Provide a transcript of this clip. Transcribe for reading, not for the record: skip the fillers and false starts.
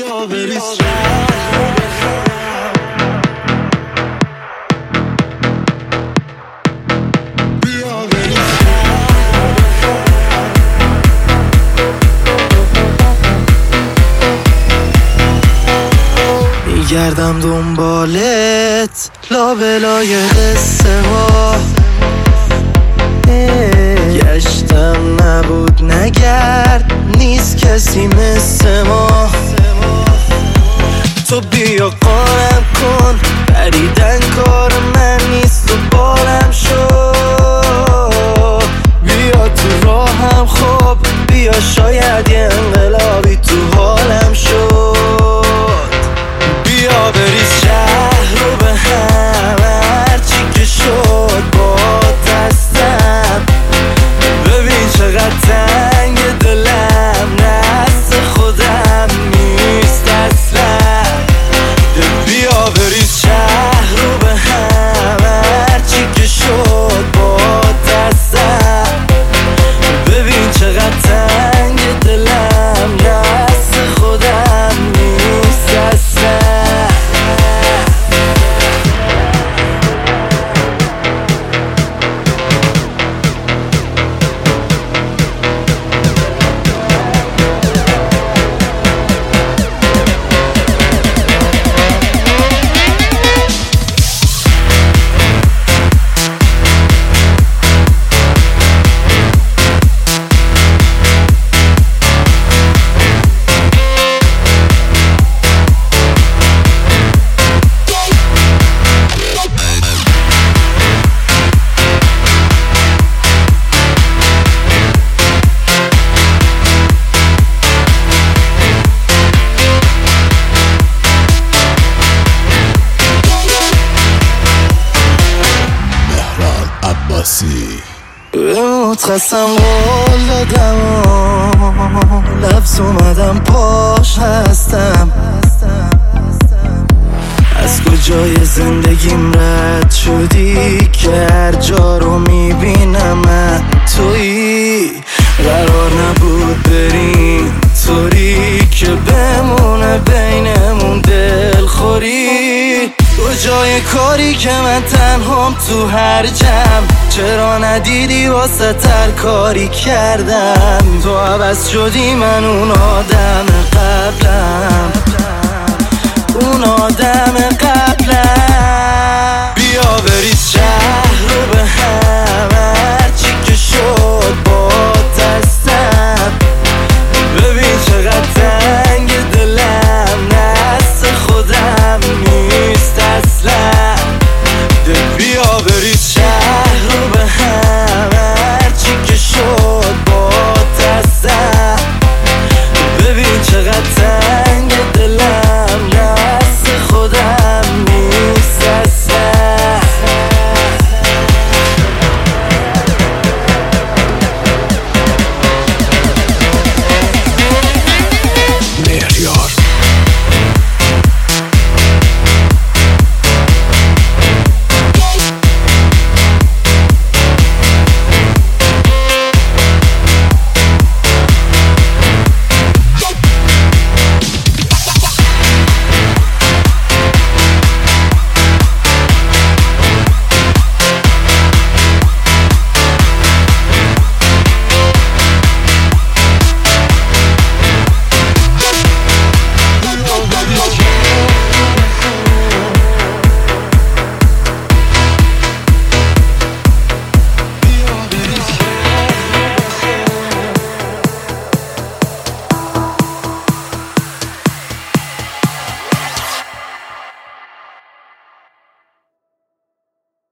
بیا بریز شهر رو بخرم، بیا بریز شهر رو بخرم. میگردم دنبالت لابلای قصه ها، گشتم نبود نگرد نیست کسی مثل ما. تو بیا قارم کن پریدن کار من نیست و بارم شد. بیا تو راهم خب بیا شاید یه انقلابی تو حالم شد. بیا بریز شهر رو به هم هرچی که شد با دستم. ببین چقدر تنگ دلم نست خودم نیست اصلا. بیا بریز شهر رو به هم هرچی که شد با دستم. ببین چقدر تنگ دلم نست خودم نیست اصلا. متخصم قول دادم و لفظ اومدم پاش هستم. از کجای زندگیم رد شدی که هر جا رو میبینم من تویی. قرار نبود بریم طوری که بمونه بینمون دلخوری. کجای کاری که من تنهام تو هر جمع، چرا ندیدی واسه تر کاری کردم. تو عوض شدی من اون آدم